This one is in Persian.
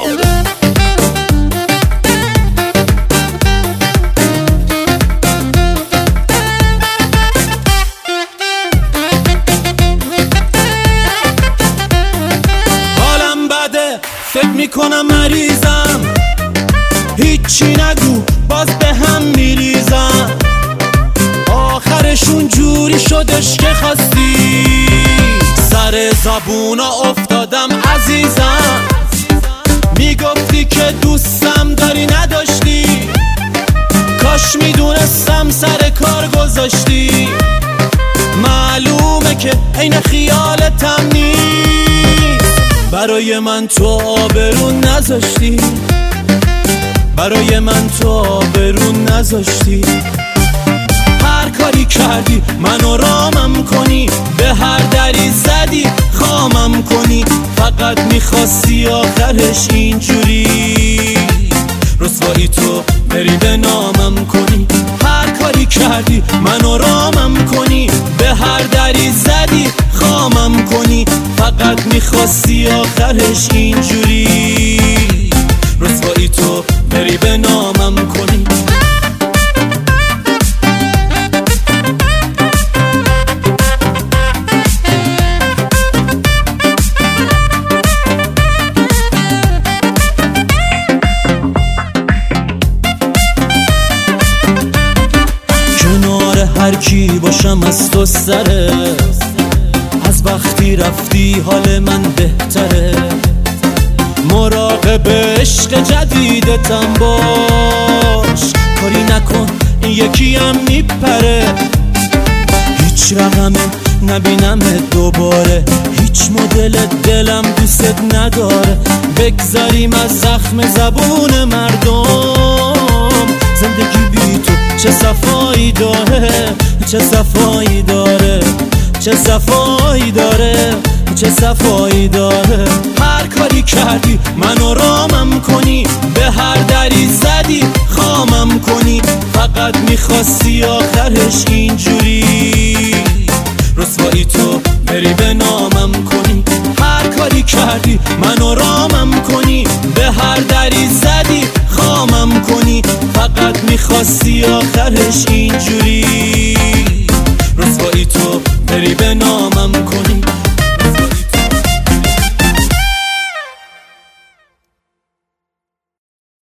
حالم بده، فکر میکنم مریضم، هیچی نگو باز به هم میریزم. آخرشون جوری شدش که خواستی، سر زبونا افتادم عزیزم. میگفتی که دوستم داری نداشتی، کاش میدونستم سر کار گذاشتی. معلومه که عین خیالتم نیست، برای من تو آبرون نذاشتی، برای من تو آبرون نذاشتی. هر کاری کردی منو رامم کنی، به هر دری زدی خامم کنی. فقط میخواستی آخرش اینجوری رسوایی تو بری به نامم کنی. هر کاری کردی منو رامم کنی، به هر دری زدی خامم کنی. فقط میخواستی آخرش اینجوری رسوایی تو بری به نامم کنی. هر کی باشم از تو سره، از وقتی رفتی حال من بهتره. مراقب عشق جدیدتم باش، کاری نکن این یکی هم میپره. هیچ رقمه نبینم دوباره، هیچ مدل دلم دوست نداره. بگذاریم از زخم زبون مردم، زندگی بی تو چه صفایی داره، چه صفایی داره، چه صفایی داره، چه صفایی داره. هر کاری کردی منو رامم کنی، به هر دری زدی خامم کنی. فقط میخواستی آخرش اینجوری رسوایی تو بری به نامم کنی. هر کاری کردی منو رامم کنی، به هر دری زدی خامم کنی. فقط میخواستی آخرش